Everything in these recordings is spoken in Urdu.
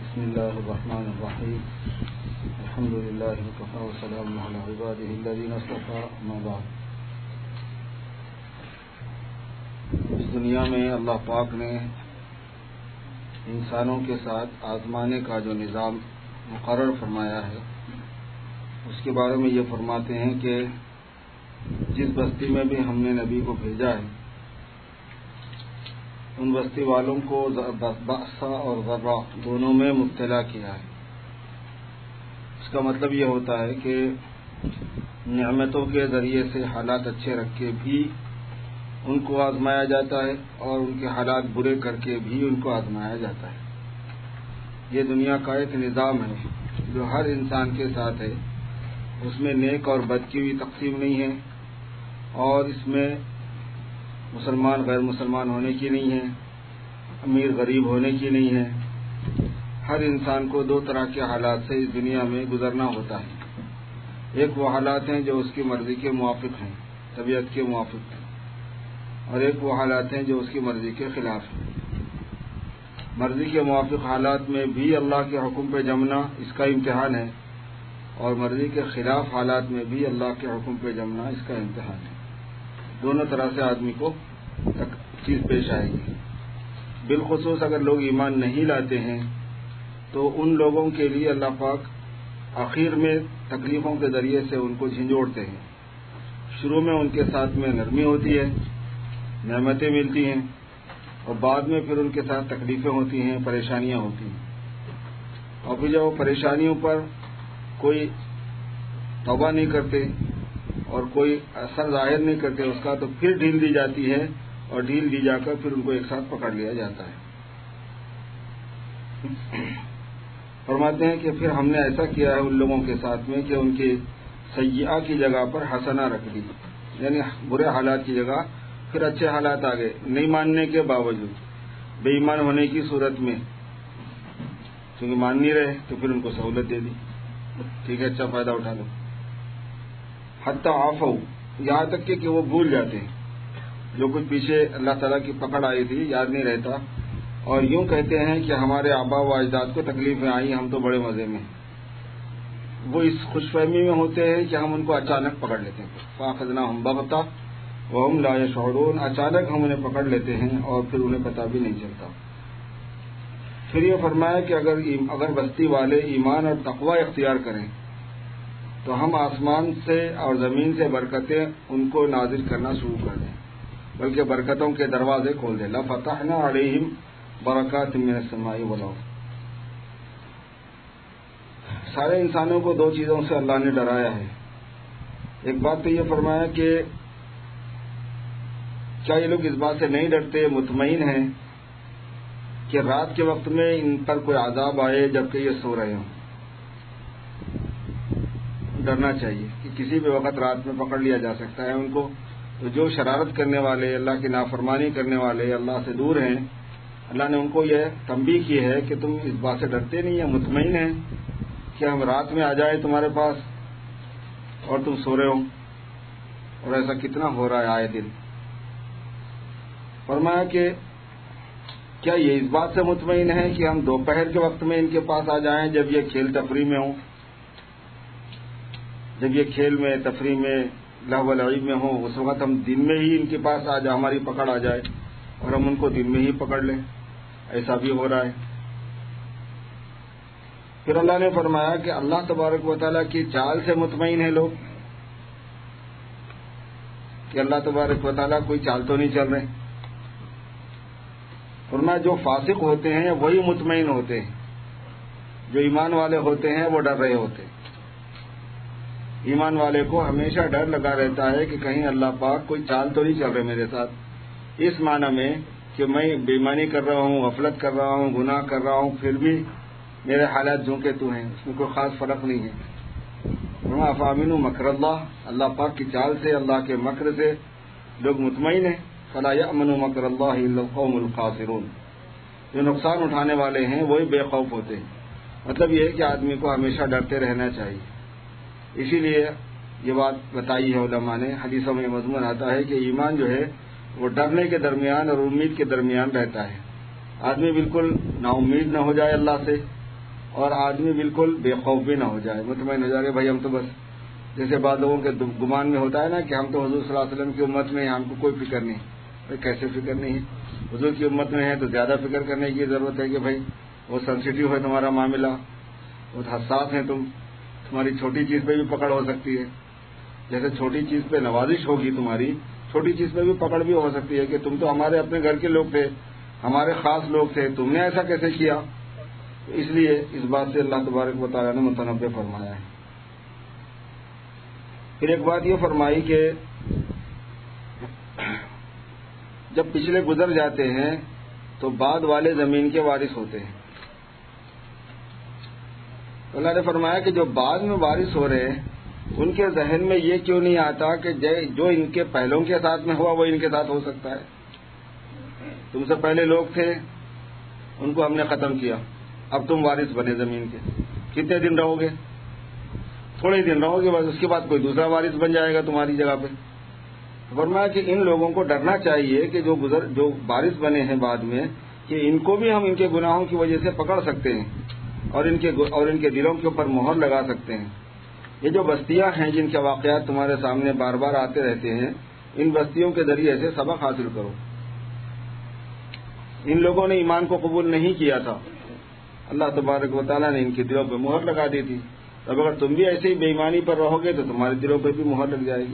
بسم الله الرحمن الرحيم الحمد لله وكفى وسلام على عباده الذين اصطفى اما بعد. اس دنیا میں اللہ پاک نے انسانوں کے ساتھ آزمانے کا جو نظام مقرر فرمایا ہے اس کے بارے میں یہ فرماتے ہیں کہ جس بستی میں بھی ہم نے نبی کو بھیجا ہے ان بستی والوں کو بأسا اور ضرا دونوں میں مبتلا کیا ہے. اس کا مطلب یہ ہوتا ہے کہ نعمتوں کے ذریعے سے حالات اچھے رکھ کے بھی ان کو آزمایا جاتا ہے اور ان کے حالات برے کر کے بھی ان کو آزمایا جاتا ہے. یہ دنیا کا ایک نظام ہے جو ہر انسان کے ساتھ ہے. اس میں نیک اور بد کی بھی تقسیم نہیں ہے اور اس میں مسلمان غیر مسلمان ہونے کی نہیں ہے, امیر غریب ہونے کی نہیں ہے. ہر انسان کو دو طرح کے حالات سے اس دنیا میں گزرنا ہوتا ہے. ایک وہ حالات ہیں جو اس کی مرضی کے موافق ہیں, طبیعت کے موافق ہیں, اور ایک وہ حالات ہیں جو اس کی مرضی کے خلاف ہیں. مرضی کے موافق حالات میں بھی اللہ کے حکم پہ جمنا اس کا امتحان ہے اور مرضی کے خلاف حالات میں بھی اللہ کے حکم پہ جمنا اس کا امتحان ہے. دونوں طرح سے آدمی کو چیز پیش آئے گی. بالخصوص اگر لوگ ایمان نہیں لاتے ہیں تو ان لوگوں کے لیے اللہ پاک آخر میں تکلیفوں کے ذریعے سے ان کو جھنجھوڑتے ہیں. شروع میں ان کے ساتھ میں نرمی ہوتی ہے, نعمتیں ملتی ہیں, اور بعد میں پھر ان کے ساتھ تکلیفیں ہوتی ہیں, پریشانیاں ہوتی ہیں. اور پھر جب وہ پریشانیوں پر کوئی توبہ نہیں کرتے اور کوئی اثر ظاہر نہیں کرتے اس کا, تو پھر ڈھیل دی جاتی ہے اور ڈھیل دی جا کر پھر ان کو ایک ساتھ پکڑ لیا جاتا ہے. فرماتے ہیں کہ پھر ہم نے ایسا کیا ہے ان لوگوں کے ساتھ میں کہ ان کی سیئہ کی جگہ پر حسنہ رکھ دی, یعنی برے حالات کی جگہ پھر اچھے حالات آ گئے. نہیں ماننے کے باوجود, بے ایمان ہونے کی صورت میں, چونکہ مان نہیں رہے تو پھر ان کو سہولت دے دی, ٹھیک ہے اچھا فائدہ اٹھا لو. حتی عفو, یہاں تک کہ وہ بھول جاتے ہیں جو کچھ پیچھے اللہ تعالیٰ کی پکڑ آئی تھی یاد نہیں رہتا, اور یوں کہتے ہیں کہ ہمارے آبا و اجداد کو تکلیفیں آئی, ہم تو بڑے مزے میں. وہ اس خوش فہمی میں ہوتے ہیں کہ ہم ان کو اچانک پکڑ لیتے ہیں. فاخذناہم بغتہ وہم لا یشعرون, اچانک ہم انہیں پکڑ لیتے ہیں اور پھر انہیں پتہ بھی نہیں چلتا. پھر یہ فرمایا کہ اگر بستی والے ایمان اور تقوی اختیار کریں تو ہم آسمان سے اور زمین سے برکتیں ان کو نازل کرنا شروع کر دیں, بلکہ برکتوں کے دروازے کھول دیں. لفتحنا علیہم برکات من السماء والارض. سارے انسانوں کو دو چیزوں سے اللہ نے ڈرایا ہے. ایک بات تو یہ فرمایا کہ کیا یہ لوگ اس بات سے نہیں ڈرتے, مطمئن ہیں کہ رات کے وقت میں ان پر کوئی عذاب آئے جبکہ یہ سو رہے ہوں. ڈرنا چاہیے کہ کسی بھی وقت رات میں پکڑ لیا جا سکتا ہے ان کو. تو جو شرارت کرنے والے, اللہ کی نافرمانی کرنے والے, اللہ سے دور ہیں, اللہ نے ان کو یہ تنبیہ کی ہے کہ تم اس بات سے ڈرتے نہیں ہیں, مطمئن ہیں کہ ہم رات میں آ جائیں تمہارے پاس اور تم سو رہے ہو. اور ایسا کتنا ہو رہا ہے آئے دن. فرمایا کہ کیا یہ اس بات سے مطمئن ہے کہ ہم دوپہر کے وقت میں ان کے پاس آ جائیں جب یہ کھیل تفریح میں ہوں, جب یہ کھیل میں تفریح میں لہو و لعب میں ہوں, اس وقت ہم دن میں ہی ان کے پاس ہماری پکڑ آ جائے اور ہم ان کو دن میں ہی پکڑ لیں. ایسا بھی ہو رہا ہے. پھر اللہ نے فرمایا کہ اللہ تبارک و تعالیٰ کی چال سے مطمئن ہیں لوگ, کہ اللہ تبارک و تعالیٰ کوئی چال تو نہیں چل رہے. فرمایا جو فاسق ہوتے ہیں وہی مطمئن ہوتے ہیں, جو ایمان والے ہوتے ہیں وہ ڈر رہے ہوتے ہیں. ایمان والے کو ہمیشہ ڈر لگا رہتا ہے کہ کہیں اللہ پاک کوئی چال تو نہیں چل رہے میرے ساتھ, اس معنی میں کہ میں بے ایمانی کر رہا ہوں, غفلت کر رہا ہوں, گناہ کر رہا ہوں, پھر بھی میرے حالات جو کہ تو ہیں, اس میں کوئی خاص فرق نہیں ہے. افامنوا مکر اللہ, اللہ پاک کی چال سے, اللہ کے مکر سے لوگ مطمئن ہیں. فلا یأمن مکر اللہ الا القوم الخاسرون, جو نقصان اٹھانے والے ہیں وہی بے خوف ہوتے ہیں. مطلب یہ ہے کہ آدمی کو ہمیشہ ڈرتے رہنا چاہیے. اسی لیے یہ بات بتائی ہے علماء نے, حدیثوں میں مضمون آتا ہے کہ ایمان جو ہے وہ ڈرنے کے درمیان اور امید کے درمیان رہتا ہے. آدمی بالکل نا امید نہ ہو جائے اللہ سے اور آدمی بالکل بے خوف بھی نہ ہو جائے، مطمئن ہو جائے بھائی ہم تو بس جیسے بعض لوگوں کے گمان میں ہوتا ہے نا کہ ہم تو حضور صلی اللہ علیہ وسلم کی امت میں ہیں، ہم کو کوئی فکر نہیں. بھائی کیسے فکر نہیں ہے؟ حضور کی امت میں ہے تو زیادہ فکر کرنے کی ضرورت ہے کہ بھائی وہ سینسیٹیو ہے تمہارا معاملہ، بہت حساس ہے تمہاری چھوٹی چیز پہ بھی پکڑ ہو سکتی ہے. جیسے چھوٹی چیز پہ نوازش ہوگی تمہاری، چھوٹی چیز پہ بھی پکڑ بھی ہو سکتی ہے کہ تم تو ہمارے اپنے گھر کے لوگ تھے، ہمارے خاص لوگ تھے، تم نے ایسا کیسے کیا؟ اس لیے اس بات سے اللہ تبارک و تعالیٰ نے متنبع فرمایا ہے. پھر ایک بات یہ فرمائی کہ جب پچھلے گزر جاتے ہیں تو بعد والے زمین کے وارث ہوتے ہیں. اللہ نے فرمایا کہ جو بعد میں وارث ہو رہے ہیں ان کے ذہن میں یہ کیوں نہیں آتا کہ جو ان کے پہلوں کے ساتھ میں ہوا وہ ان کے ساتھ ہو سکتا ہے. تم سے پہلے لوگ تھے، ان کو ہم نے ختم کیا، اب تم وارث بنے زمین کے. کتنے دن رہو گے؟ تھوڑے ہی دن رہو گے بس، اس کے بعد کوئی دوسرا وارث بن جائے گا تمہاری جگہ پہ. فرمایا کہ ان لوگوں کو ڈرنا چاہیے کہ جو وارث بنے ہیں بعد میں، کہ ان کو بھی ہم ان کے گناہوں کی وجہ سے پکڑ سکتے ہیں اور ان کے دلوں کے اوپر مہر لگا سکتے ہیں. یہ جو بستیاں ہیں جن کے واقعات تمہارے سامنے بار بار آتے رہتے ہیں، ان بستیوں کے ذریعے سے سبق حاصل کرو. ان لوگوں نے ایمان کو قبول نہیں کیا تھا، اللہ تبارک و تعالیٰ نے ان کے دلوں پہ مہر لگا دی تھی. اب اگر تم بھی ایسے ہی بے ایمانی پر رہو گے تو تمہارے دلوں پہ بھی مہر لگ جائے گی.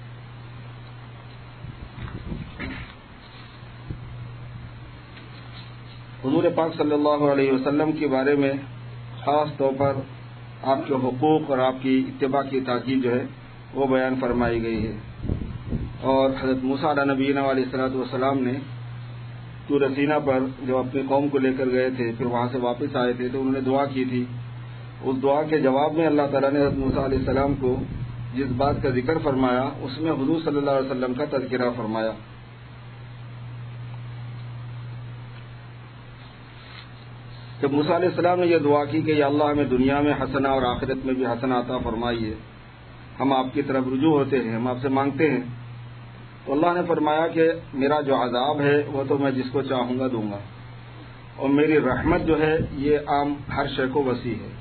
حضور پاک صلی اللہ علیہ وسلم کے بارے میں خاص طور پر آپ کے حقوق اور آپ کی اتباع کی تاکید جو ہے وہ بیان فرمائی گئی ہے. اور حضرت موسیٰ علیہ نبینا علیہ الصلوۃ والسلام نے طور سینا پر جب اپنی قوم کو لے کر گئے تھے، پھر وہاں سے واپس آئے تھے تو انہوں نے دعا کی تھی. اس دعا کے جواب میں اللہ تعالیٰ نے حضرت موسیٰ علیہ السلام کو جس بات کا ذکر فرمایا اس میں حضور صلی اللہ علیہ وسلم کا تذکرہ فرمایا. جب موسیٰ علیہ السلام نے یہ دعا کی کہ یا اللہ ہمیں دنیا میں حسنہ اور آخرت میں بھی حسنہ عطا فرمائیے، ہم آپ کی طرف رجوع ہوتے ہیں، ہم آپ سے مانگتے ہیں، تو اللہ نے فرمایا کہ میرا جو عذاب ہے وہ تو میں جس کو چاہوں گا دوں گا، اور میری رحمت جو ہے یہ عام ہر شے کو وسیع ہے.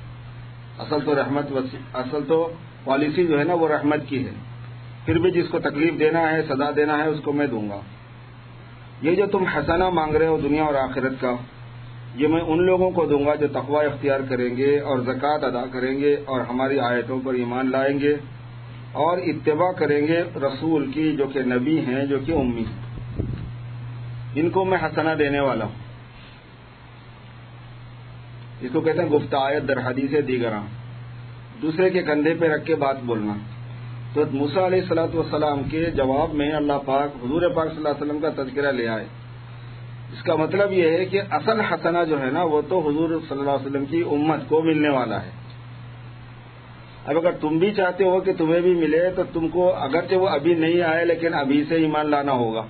اصل تو پالیسی جو ہے نا وہ رحمت کی ہے، پھر بھی جس کو تکلیف دینا ہے، سزا دینا ہے، اس کو میں دوں گا. یہ جو تم حسنہ مانگ رہے ہو دنیا اور آخرت کا، یہ میں ان لوگوں کو دوں گا جو تقوی اختیار کریں گے اور زکوٰۃ ادا کریں گے اور ہماری آیتوں پر ایمان لائیں گے اور اتباع کریں گے رسول کی جو کہ نبی ہیں، جو کہ امی ہیں. ان کو میں حسنہ دینے والا ہوں. اس کو کہتے ہیں گفت آیت در حدیث دیگراں، دوسرے کے کندھے پہ رکھ کے بات بولنا. تو موسیٰ علیہ الصلوۃ والسلام کے جواب میں اللہ پاک حضور پاک صلی اللہ علیہ وسلم کا تذکرہ لے آئے. اس کا مطلب یہ ہے کہ اصل حسنہ جو ہے نا وہ تو حضور صلی اللہ علیہ وسلم کی امت کو ملنے والا ہے. اب اگر تم بھی چاہتے ہو کہ تمہیں بھی ملے تو تم کو اگرچہ وہ ابھی نہیں آئے لیکن ابھی سے ایمان لانا ہوگا.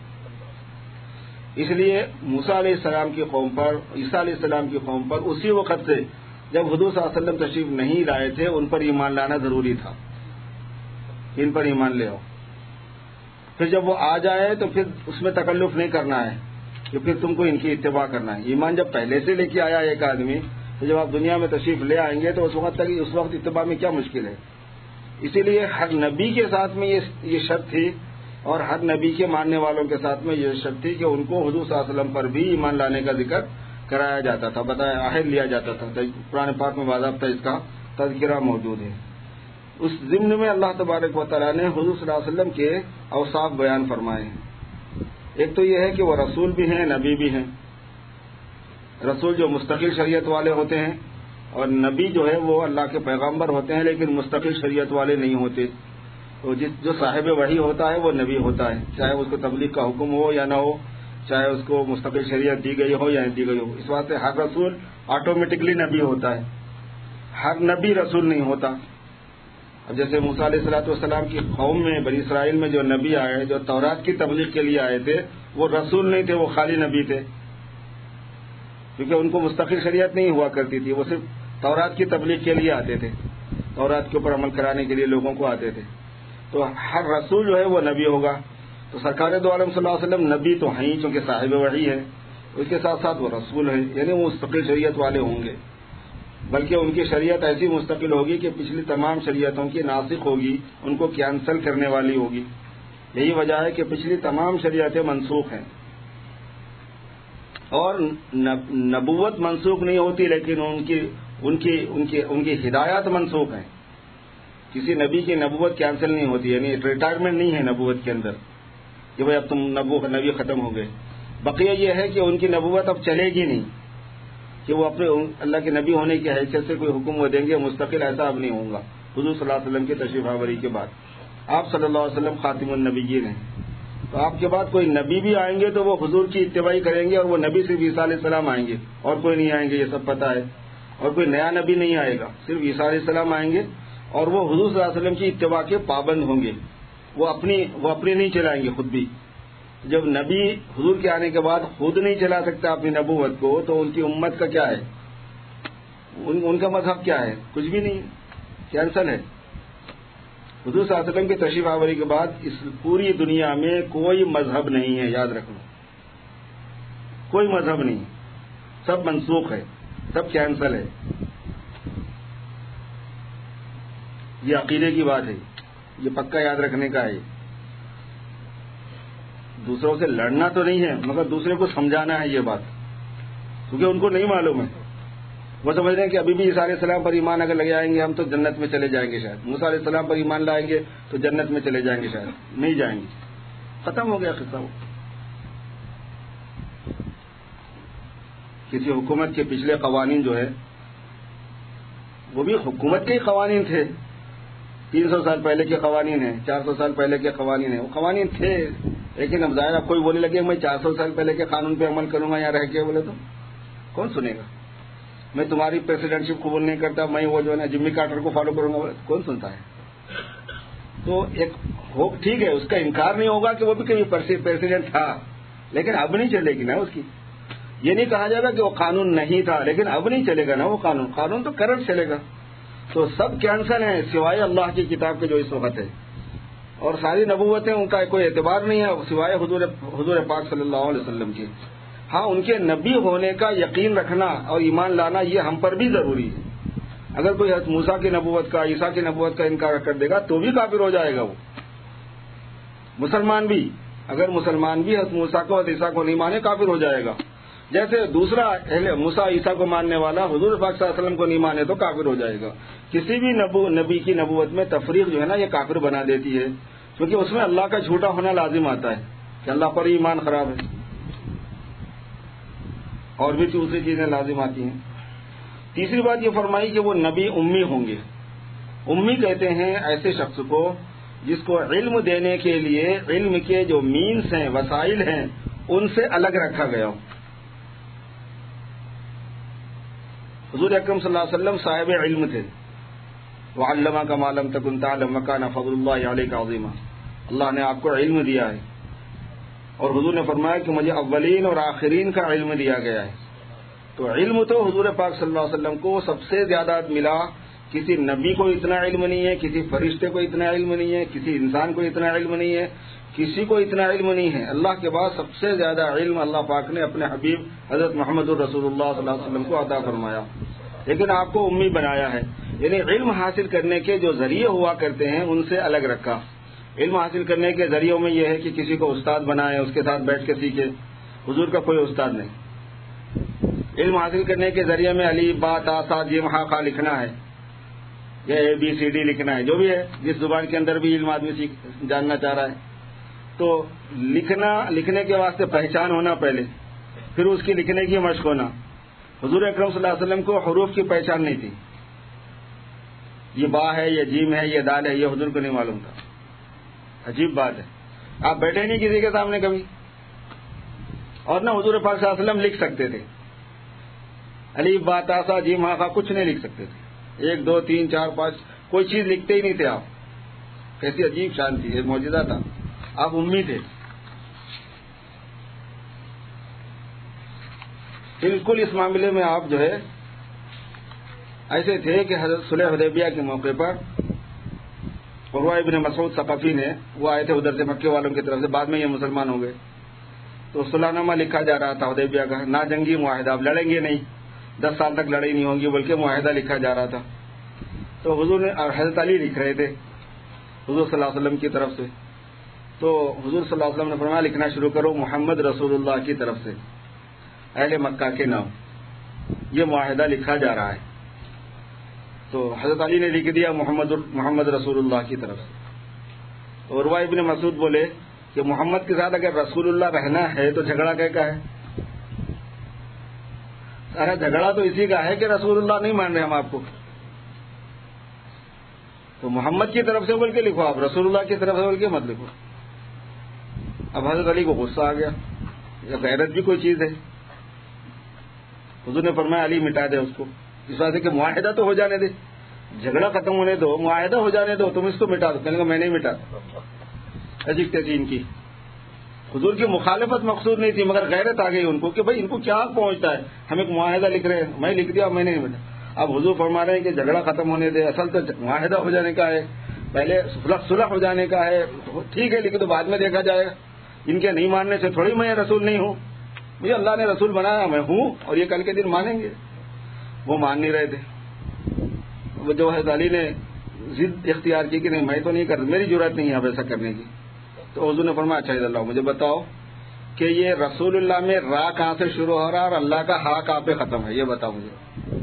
اس لیے موسیٰ علیہ السلام کی قوم پر، عیسیٰ علیہ السلام کی قوم پر اسی وقت سے جب حضور صلی اللہ علیہ وسلم تشریف نہیں لائے تھے ان پر ایمان لانا ضروری تھا. ان پر ایمان لے آؤ. پھر جب وہ آ جائے تو پھر اس میں تکلف نہیں کرنا ہے کہ پھر تم کو ان کی اتباع کرنا ہے. ایمان جب پہلے سے لے کے آیا ایک آدمی تو جب آپ دنیا میں تشریف لے آئیں گے تو اس وقت اتباع میں کیا مشکل ہے. اسی لیے ہر نبی کے ساتھ میں یہ شرط تھی اور ہر نبی کے ماننے والوں کے ساتھ میں یہ شرط تھی کہ ان کو حضور صلی اللہ علیہ وسلم پر بھی ایمان لانے کا ذکر کرایا جاتا تھا، بتایا عہد لیا جاتا تھا. قرآن پاک میں باضابطہ اس کا تذکرہ موجود ہے. اس ضمن میں اللہ تبارک و تعالیٰ نے حضور صلی اللہ علیہ وسلم کے اوصاف بیان فرمائے ہیں. ایک تو یہ ہے کہ وہ رسول بھی ہیں، نبی بھی ہیں. رسول جو مستقل شریعت والے ہوتے ہیں اور نبی جو ہے وہ اللہ کے پیغمبر ہوتے ہیں لیکن مستقل شریعت والے نہیں ہوتے. تو جو صاحب وحی ہوتا ہے وہ نبی ہوتا ہے، چاہے اس کو تبلیغ کا حکم ہو یا نہ ہو، چاہے اس کو مستقل شریعت دی گئی ہو یا نہیں دی گئی ہو. اس واسطے ہر رسول آٹومیٹکلی نبی ہوتا ہے، ہر نبی رسول نہیں ہوتا. اب جیسے موسیٰ علیہ الصلوۃ والسلام کی قوم میں بنی اسرائیل میں جو نبی آئے، جو تورات کی تبلیغ کے لیے آئے تھے، وہ رسول نہیں تھے، وہ خالی نبی تھے، کیونکہ ان کو مستقل شریعت نہیں ہوا کرتی تھی. وہ صرف تورات کی تبلیغ کے لیے آتے تھے، تورات کے اوپر عمل کرانے کے لیے لوگوں کو آتے تھے. تو ہر رسول جو ہے وہ نبی ہوگا. تو سرکار دو عالم صلی اللہ علیہ وسلم نبی تو ہیں چونکہ صاحب وحی ہے، اس کے ساتھ ساتھ وہ رسول ہیں، یعنی وہ مستقل شریعت والے ہوں گے. بلکہ ان کی شریعت ایسی مستقل ہوگی کہ پچھلی تمام شریعتوں کی ناسخ ہوگی، ان کو کینسل کرنے والی ہوگی۔ یہی وجہ ہے کہ پچھلی تمام شریعتیں منسوخ ہیں، اور نبوت منسوخ نہیں ہوتی، لیکن ان کی ہدایات منسوخ ہیں۔ کسی نبی کی نبوت کینسل نہیں ہوتی، یعنی ریٹائرمنٹ نہیں ہے نبوت کے اندر کہ بھائی اب تم نبی ختم ہو گئے۔ بقیہ یہ ہے کہ ان کی نبوت اب چلے گی نہیں کہ وہ اپنے اللہ کے نبی ہونے کی حیثیت سے کوئی حکم وہ دیں گے مستقل، ایسا اب نہیں ہوگا۔ حضور صلی اللہ علیہ وسلم کی تشریف آوری کے بعد آپ صلی اللہ علیہ وسلم خاتم النبیین ہیں، تو آپ کے بعد کوئی نبی بھی آئیں گے تو وہ حضور کی اتباعی کریں گے، اور وہ نبی صرف عیسیٰ علیہ السلام آئیں گے اور کوئی نہیں آئیں گے، یہ سب پتہ ہے۔ اور کوئی نیا نبی نہیں آئے گا، صرف عیسیٰ علیہ السلام آئیں گے، اور وہ حضور صلی اللہ علیہ وسلم کی اتباع کے پابند ہوں گے۔ وہ اپنی نہیں چلائیں گے خود بھی۔ جب نبی حضور کے آنے کے بعد خود نہیں چلا سکتا اپنی نبوت کو، تو ان کی امت کا کیا ہے؟ ان کا مذہب کیا ہے؟ کچھ بھی نہیں، کینسل ہے۔ حضور صلی اللہ علیہ وسلم کی تشریف آوری کے بعد اس پوری دنیا میں کوئی مذہب نہیں ہے، یاد رکھنا، کوئی مذہب نہیں، سب منسوخ ہے، سب کینسل ہے۔ یہ عقیدے کی بات ہے، یہ پکا یاد رکھنے کا ہے۔ دوسروں سے لڑنا تو نہیں ہے، مگر دوسرے کو سمجھانا ہے یہ بات، کیونکہ ان کو نہیں معلوم ہے۔ وہ سمجھ رہے ہیں کہ ابھی بھی عیسیٰ علیہ السلام پر ایمان اگر لگے آئیں گے ہم تو جنت میں چلے جائیں گے، شاید موسیٰ علیہ السلام پر ایمان لائیں گے تو جنت میں چلے جائیں گے، شاید نہیں جائیں گے۔ ختم ہو گیا قصہ۔ وہ کسی حکومت کے پچھلے قوانین جو ہے وہ بھی حکومت کے ہی قوانین تھے، 300 سال پہلے کے قوانین ہیں، 400 سال پہلے کے قوانین ہیں، وہ قوانین تھے، لیکن اب ظاہر اب کوئی بولنے لگے میں 400 سال پہلے کے قانون پہ عمل کروں گا یا رہ کے، بولے تو کون سنے گا؟ میں تمہاری پریسیڈنٹ شپ قبول نہیں کرتا، میں وہ جو ہے نا جمی کارٹر کو فالو کروں گا، بولے کون سنتا ہے؟ تو ایک ٹھیک ہے، اس کا انکار نہیں ہوگا کہ وہ بھی کبھی پریسیڈنٹ تھا، لیکن اب نہیں چلے گی نا اس کی۔ یہ نہیں کہا جائے گا کہ وہ قانون نہیں تھا، لیکن اب نہیں چلے گا نا وہ قانون تو کرنٹ چلے گا۔ تو سب کینسل ہیں سوائے اللہ کی کتاب کے جو اس وقت ہے، اور ساری نبوتیں ان کا کوئی اعتبار نہیں ہے سوائے حضور پاک صلی اللہ علیہ وسلم کی۔ ہاں، ان کے نبی ہونے کا یقین رکھنا اور ایمان لانا یہ ہم پر بھی ضروری ہے۔ اگر کوئی حضرت موسیٰ کی نبوت کا، عیسیٰ کی نبوت کا انکار کر دے گا تو بھی کافر ہو جائے گا وہ۔ مسلمان بھی، اگر مسلمان بھی حضرت موسیٰ کو اور عیسیٰ کو نہیں مانے، کافر ہو جائے گا۔ جیسے دوسرا موسیٰ عیسیٰ کو ماننے والا حضور پاک صلی اللہ علیہ وسلم کو نہیں مانے تو کافر ہو جائے گا۔ کسی بھی نبی کی نبوت میں تفریق جو ہے نا یہ کافر بنا دیتی ہے، کیونکہ اس میں اللہ کا جھوٹا ہونا لازم آتا ہے کہ اللہ پر ایمان خراب ہے، اور بھی دوسری چیزیں لازم آتی ہیں۔ تیسری بات یہ فرمائی کہ وہ نبی امی ہوں گے۔ امی کہتے ہیں ایسے شخص کو جس کو علم دینے کے لیے علم کے جو مینس ہیں، وسائل ہیں، ان سے الگ رکھا گیا ہو۔ حضور اکرم صلی اللہ علیہ وسلم صاحب علم تھے، وعلمک ما لم تکن تعلم وکان فضل اللہ علیک عظیما۔ اللہ نے آپ کو علم دیا ہے، اور حضور نے فرمایا کہ مجھے اولین اور آخرین کا علم دیا گیا ہے۔ تو علم تو حضور پاک صلی اللہ علیہ وسلم کو سب سے زیادہ ملا، کسی نبی کو اتنا علم نہیں ہے، کسی فرشتے کو اتنا علم نہیں ہے، کسی انسان کو اتنا علم نہیں ہے، کسی کو اتنا علم نہیں ہے۔ اللہ کے بعد سب سے زیادہ علم اللہ پاک نے اپنے حبیب حضرت محمد الرسول اللہ صلی اللہ علیہ وسلم کو عطا فرمایا، لیکن آپ کو امی بنایا ہے، یعنی علم حاصل کرنے کے جو ذریعے ہوا کرتے ہیں ان سے الگ رکھا۔ علم حاصل کرنے کے ذریعوں میں یہ ہے کہ کسی کو استاد بنائے، اس کے ساتھ بیٹھ کے سیکھے۔ حضور کا کوئی استاد نہیں۔ علم حاصل کرنے کے ذریعے میں الف با تا سا جیم ہا خا لکھنا ہے، یا اے بی سی ڈی لکھنا ہے، جو بھی ہے جس زبان کے اندر بھی علم آدمی جاننا چاہ رہا ہے، تو لکھنے کے واسطے پہچان ہونا پہلے، پھر اس کی لکھنے کی مشق ہونا۔ حضور اکرم صلی اللہ علیہ وسلم کو حروف کی پہچان نہیں تھی، یہ با ہے، یہ جیم ہے، یہ دال ہے، یہ حضور کو نہیں معلوم تھا۔ عجیب بات ہے، آپ بیٹھے نہیں کسی کے سامنے کبھی، اور نہ حضور پاک صلی اللہ علیہ وسلم لکھ سکتے تھے، الف با تا سا جیم ہا خا کچھ نہیں لکھ سکتے تھے، 1 2 3 4 5 کوئی چیز لکھتے ہی نہیں تھے آپ۔ کیسی عجیب شان تھی، ایک معجزہ تھا، آپ امی تھے۔ بالکل اس معاملے میں آپ جو ہے ایسے تھے کہ حضرت صلح حدیبیہ کے موقع پر عروہ ابن مسعود ثقفی نے، وہ آئے تھے ادھر سے مکے والوں کی طرف سے، بعد میں یہ مسلمان ہو گئے، تو صلح نامہ لکھا جا رہا تھا حدیبیہ کا، نا جنگی معاہدہ، اب لڑیں گے نہیں، 10 سال تک لڑائی نہیں ہوگی، بلکہ معاہدہ لکھا جا رہا تھا. تو حضور نے، حضرت علی لکھ رہے تھے حضور صلی اللہ علیہ وسلم کی طرف سے. تو حضور صلی اللہ علیہ وسلم نے فرمایا لکھنا شروع کرو محمد رسول اللہ کی طرف سے، اہل مکہ کے نام، یہ معاہدہ لکھا جا رہا ہے. تو حضرت علی نے لکھ دیا محمد رسول اللہ کی طرف سے. تو عروہ ابن مسعود بولے کہ محمد کے ساتھ اگر رسول اللہ رہنا ہے تو جھگڑا کا ہے؟ سارا جھگڑا تو اسی کا ہے کہ رسول اللہ نہیں مان رہے ہم آپ کو. تو محمد کی طرف سے بول کے لکھو، آپ رسول اللہ کی طرف سے بول کے مت لکھو. اب حضرت علی کو غصہ آ گیا، یا غیرت بھی کوئی چیز ہے. حضور نے فرمایا علی مٹا دے اس کو، اس وجہ سے کہ معاہدہ تو ہو جانے دے، جھگڑا ختم ہونے دو، معاہدہ ہو جانے دو، تم اس کو مٹا دو. کہنے کا میں نہیں مٹاتا. عجیب تیزین کی حضور کی مخالفت مقصود نہیں تھی، مگر غیرت آ گئی ان کو کہ بھائی ان کو کیا پہنچتا ہے، ہم ایک معاہدہ لکھ رہے ہیں، میں لکھ دیا میں نہیں مٹا. اب حضور فرما رہے ہیں کہ جھگڑا ختم ہونے دے، اصل تو معاہدہ ہو جانے کا ہے، پہلے صلح ہو جانے کا ہے. ٹھیک ہے لیکن تو بعد میں دیکھا جائے گا، ان کے نہیں ماننے سے تھوڑی میں رسول نہیں ہوں، مجھے اللہ نے رسول بنایا میں ہوں، اور یہ کل کے دن مانیں گے. وہ مان نہیں رہے تھے. وہ جو حضرت علی نے ضد اختیار کی کہ نہیں میں تو نہیں کر، میری ضرورت نہیں ہے اب ایسا کرنے کی. تو حضور نے فرمایا اچھا اللہ مجھے بتاؤ کہ یہ رسول اللہ میں را کہاں سے شروع ہو رہا ہے اور اللہ کا ہا کہاں پہ ختم ہے، یہ بتاؤ مجھے.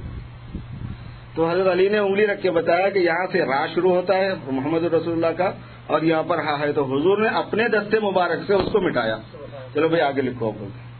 تو حضرت علی نے انگلی رکھ کے بتایا کہ یہاں سے را شروع ہوتا ہے محمد رسول اللہ کا، اور یہاں پر ہا ہے. تو حضور نے اپنے دستے مبارک سے اس کو مٹایا. چلو بھائی آگے لکھو.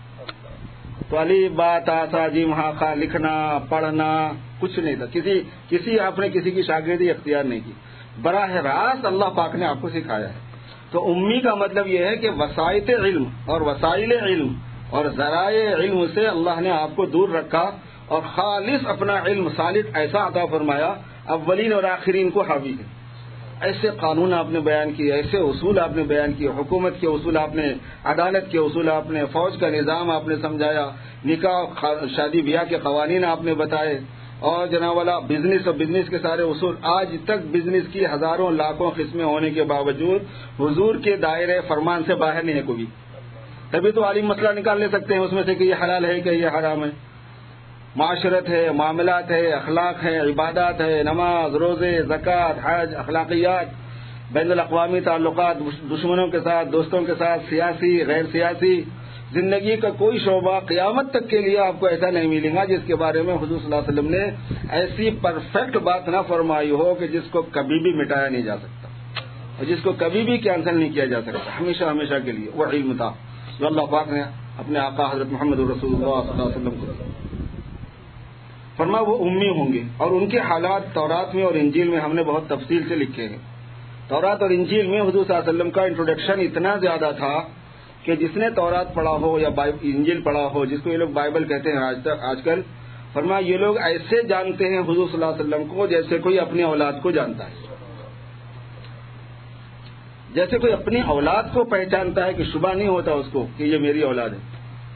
تو علی بات آسا جیم ہا خا لکھنا پڑھنا کچھ نہیں تھا، آپ نے کسی کی شاگردی اختیار نہیں کی، براہ راست اللہ پاک نے آپ کو سکھایا ہے. تو امی کا مطلب یہ ہے کہ وسائط علم اور وسائل علم اور ذرائع علم سے اللہ نے آپ کو دور رکھا، اور خالص اپنا علم صالح ایسا عطا فرمایا اولین اور آخرین کو حاوی ہے. ایسے قانون آپ نے بیان کیے، ایسے اصول آپ نے بیان کیے، حکومت کے اصول آپ نے، عدالت کے اصول آپ نے، فوج کا نظام آپ نے سمجھایا، نکاح شادی بیاہ کے قوانین آپ نے بتائے، اور جناب والا بزنس اور بزنس کے سارے اصول. آج تک بزنس کی ہزاروں لاکھوں قسمیں ہونے کے باوجود حضور کے دائرے فرمان سے باہر نہیں ہے کوئی. تبھی تو عالم مسئلہ نکال لے سکتے ہیں اس میں سے کہ یہ حلال ہے کہ یہ حرام ہے. معاشرت ہے، معاملات ہے، اخلاق ہے، عبادات ہے، نماز، روزے، زکوٰۃ، حج، اخلاقیات، بین الاقوامی تعلقات، دشمنوں کے ساتھ، دوستوں کے ساتھ، سیاسی غیر سیاسی، زندگی کا کوئی شعبہ قیامت تک کے لیے آپ کو ایسا نہیں ملے گا جس کے بارے میں حضور صلی اللہ علیہ وسلم نے ایسی پرفیکٹ بات نہ فرمائی ہو کہ جس کو کبھی بھی مٹایا نہیں جا سکتا اور جس کو کبھی بھی کینسل نہیں کیا جا سکتا، ہمیشہ ہمیشہ کے لیے. وہ علم تھا جو اللہ پاک نے اپنے آقا حضرت محمد رسول اللہ صلی اللہ علیہ وسلم کو فرمایا. وہ امی ہوں گے اور ان کے حالات تورات میں اور انجیل میں ہم نے بہت تفصیل سے لکھے ہیں. تورات اور انجیل میں حضور صلی اللہ علیہ وسلم کا انٹروڈکشن اتنا زیادہ تھا کہ جس نے تورات پڑھا ہو یا انجیل پڑھا ہو، جس کو یہ لوگ بائبل کہتے ہیں آج کل، فرمایا یہ لوگ ایسے جانتے ہیں حضور صلی اللہ علیہ وسلم کو جیسے کوئی اپنی اولاد کو جانتا ہے، جیسے کوئی اپنی اولاد کو پہچانتا ہے کہ شبہ نہیں ہوتا اس کو کہ یہ میری اولاد ہے.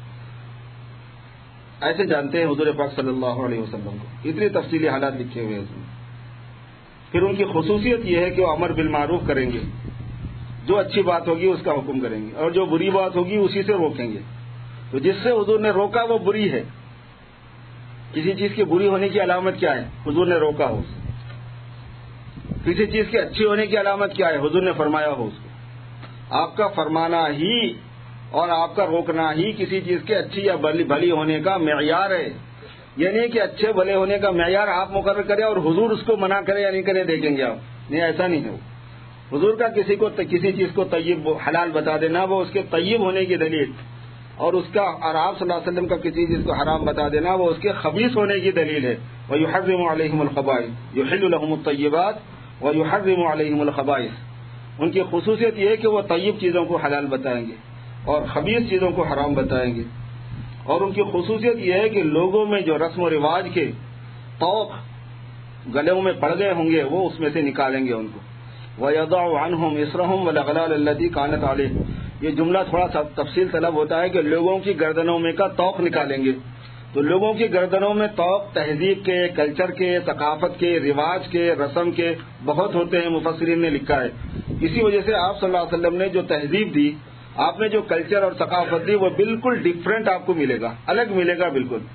ایسے جانتے ہیں حضور پاک صلی اللہ علیہ وسلم کو. اتنی تفصیلی حالات لکھے ہوئے ہیں اس میں. پھر ان کی خصوصیت یہ ہے کہ وہ امر بالمعروف کریں گے، جو اچھی بات ہوگی اس کا حکم کریں گے، اور جو بری بات ہوگی اسی سے روکیں گے. تو جس سے حضور نے روکا وہ بری ہے. کسی چیز کی بری ہونے کی علامت کیا ہے؟ حضور نے روکا ہو. کسی چیز کے اچھی ہونے کی علامت کیا ہے؟ حضور نے فرمایا ہو اس کو. آپ کا فرمانا ہی اور آپ کا روکنا ہی کسی چیز کے اچھی یا بھلی ہونے کا معیار ہے. یعنی کہ اچھے بھلے ہونے کا معیار آپ مقرر کریں اور حضور اس کو منع کرے یا نہیں کرے دیکھیں گے آپ. نہیں، ایسا نہیں ہے. حضور کا کسی چیز کو طیب حلال بتا دینا وہ اس کے طیب ہونے کی دلیل، اور اس کا، اور آپ صلی اللہ علیہ وسلم کا کسی چیز کو حرام بتا دینا وہ اس کے خبیث ہونے کی دلیل ہے. وَيُحَرِّمُ عَلَيْهِمُ الْخَبَائِثَ يُحِلُّ لَهُمُ الطَّيِّبَاتِ وَيُحَرِّمُ عَلَيْهِمُ الْخَبَائِثَ. ان کی خصوصیت یہ ہے کہ وہ طیب چیزوں کو حلال بتائیں گے اور خبیث چیزوں کو حرام بتائیں گے. اور ان کی خصوصیت یہ ہے کہ لوگوں میں جو رسم و رواج کے طوق گلوں میں پڑ گئے ہوں گے وہ اس میں سے نکالیں گے ان کو. وَيَضَعُ عَنْهُمْ إِصْرَهُمْ وَالْأَغْلَالَ الَّتِي كَانَتْ عَلَيْهِمْ. یہ جملہ تھوڑا سا تفصیل طلب ہوتا ہے کہ لوگوں کی گردنوں میں کا طوق نکالیں گے. تو لوگوں کی گردنوں میں طوق تہذیب کے، کلچر کے، ثقافت کے، رواج کے، رسم کے بہت ہوتے ہیں. مفسرین نے لکھا ہے اسی وجہ سے آپ صلی اللہ علیہ وسلم نے جو تہذیب دی، آپ نے جو کلچر اور ثقافت دی وہ بالکل ڈیفرنٹ آپ کو ملے گا، الگ ملے گا بالکل.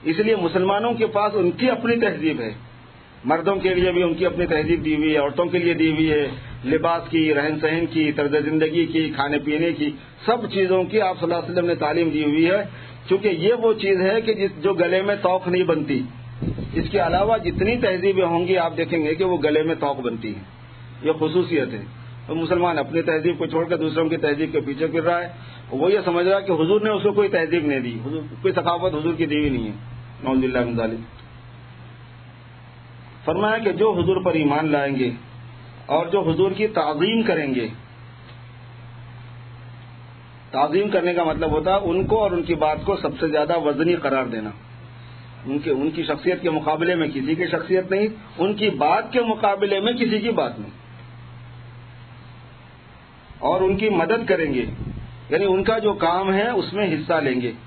اس لیے مسلمانوں کے پاس ان کی اپنی تہذیب ہے، مردوں کے لیے بھی ان کی اپنی تہذیب دی ہوئی ہے، عورتوں کے لیے دی ہوئی ہے، لباس کی، رہن سہن کی، طرز زندگی کی، کھانے پینے کی، سب چیزوں کی آپ صلی اللہ علیہ وسلم نے تعلیم دی ہوئی ہے، چونکہ یہ وہ چیز ہے کہ جو گلے میں توق نہیں بنتی. اس کے علاوہ جتنی تہذیبیں ہوں گی آپ دیکھیں گے کہ وہ گلے میں توق بنتی ہیں. یہ خصوصیت ہے. تو مسلمان اپنی تہذیب کو چھوڑ کر دوسروں کی تہذیب کے پیچھے پھر رہا ہے. وہ یہ سمجھ رہا ہے کہ حضور نے اس کو کوئی تہذیب نہیں دی، کوئی ثقافت حضور کی دی ہوئی نہیں ہے. نعوذ باللہ من ذالک. فرمایا کہ جو حضور پر ایمان لائیں گے اور جو حضور کی تعظیم کریں گے، تعظیم کرنے کا مطلب ہوتا ہے ان کو اور ان کی بات کو سب سے زیادہ وزنی قرار دینا. ان کی شخصیت کے مقابلے میں کسی کی شخصیت نہیں، ان کی بات کے مقابلے میں کسی کی بات نہیں. اور ان کی مدد کریں گے، یعنی ان کا جو کام ہے اس میں حصہ لیں گے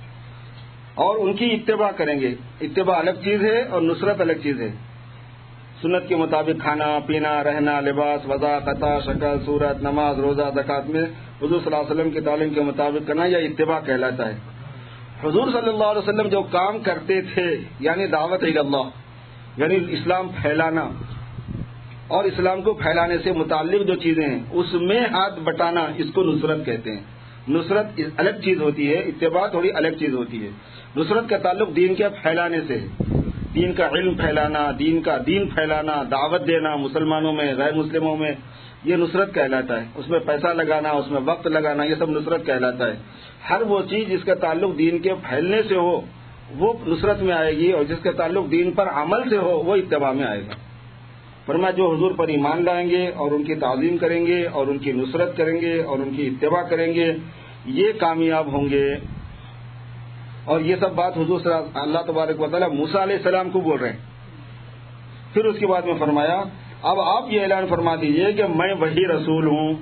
اور ان کی اتباع کریں گے. اتباع الگ چیز ہے اور نصرت الگ چیز ہے. سنت کے مطابق کھانا پینا، رہنا، لباس، وضع، قطع، شکل، صورت، نماز، روزہ، زکات میں حضور صلی اللہ علیہ وسلم کی تعلیم کے مطابق کرنا یا اتباع کہلاتا ہے. حضور صلی اللہ علیہ وسلم جو کام کرتے تھے یعنی دعوت اللہ، یعنی اسلام پھیلانا اور اسلام کو پھیلانے سے متعلق جو چیزیں ہیں اس میں ہاتھ بٹانا، اس کو نصرت کہتے ہیں. نصرت الگ چیز ہوتی ہے، اتباع تھوڑی الگ چیز ہوتی ہے. نصرت کا تعلق دین کے پھیلانے سے ہے، دین کا علم پھیلانا، دین پھیلانا، دعوت دینا مسلمانوں میں، غیر مسلموں میں، یہ نصرت کہلاتا ہے. اس میں پیسہ لگانا، اس میں وقت لگانا، یہ سب نصرت کہلاتا ہے. ہر وہ چیز جس کا تعلق دین کے پھیلنے سے ہو وہ نصرت میں آئے گی، اور جس کا تعلق دین پر عمل سے ہو وہ اتباع میں آئے گا. فرمایا جو حضور پر ایمان لائیں گے اور ان کی تعظیم کریں گے اور ان کی نصرت کریں گے اور ان کی اتباع کریں گے یہ کامیاب ہوں گے. اور یہ سب بات حضور صلی اللہ تبارک و تعالیٰ موسیٰ علیہ السلام کو بول رہے ہیں. پھر اس کے بعد میں فرمایا اب آپ یہ اعلان فرما دیجئے کہ میں وہی رسول ہوں.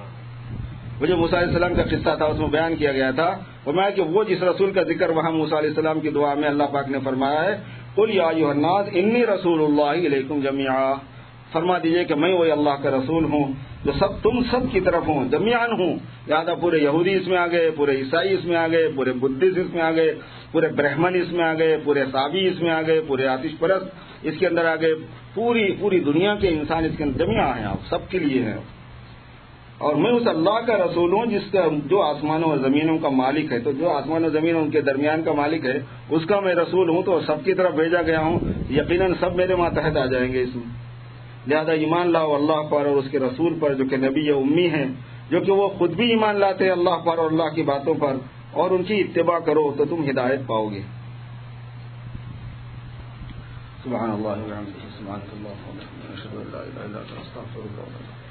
وہ جو موسیٰ علیہ السلام کا قصہ تھا اس میں بیان کیا گیا تھا، فرمایا کہ وہ جس رسول کا ذکر وہاں موسیٰ علیہ السلام کی دعا میں اللہ پاک نے فرمایا ہے قل یا ایھا الناس انی رسول اللہ الیکم جمیعا. فرما دیجئے کہ میں وہی اللہ کا رسول ہوں جو تم سب کی طرف ہوں، جمیعاً ہوں. لہٰذا پورے یہودی اس میں آ گئے، پورے عیسائی اس میں آ گئے، پورے بدھسٹ اس میں آ گئے، پورے برہمن اس میں آ گئے، پورے صابی اس میں آ گئے، پورے آتش پرست اس کے اندر آ گئے، پوری دنیا کے انسان اس کے اندر جمیعاً ہیں، آپ سب کے لیے ہیں. اور میں اس اللہ کا رسول ہوں جو آسمانوں اور زمینوں کا مالک ہے. تو جو آسمان و زمین ان کے درمیان کا مالک ہے اس کا میں رسول ہوں، تو سب کی طرف بھیجا گیا ہوں. یقیناً سب میرے ماتحت آ جائیں گے اس میں. لہذا ایمان لاؤ اللہ پر اور اس کے رسول پر جو کہ نبی امی ہیں، جو کہ وہ خود بھی ایمان لاتے ہیں اللہ پر اور اللہ کی باتوں پر، اور ان کی اتباع کرو تو تم ہدایت پاؤ گے. سبحان اللہ و بحمدہ، سبحانک اللہم و بحمدک، اشہد ان لا الہ الا انت، استغفرک و اتوب الیک.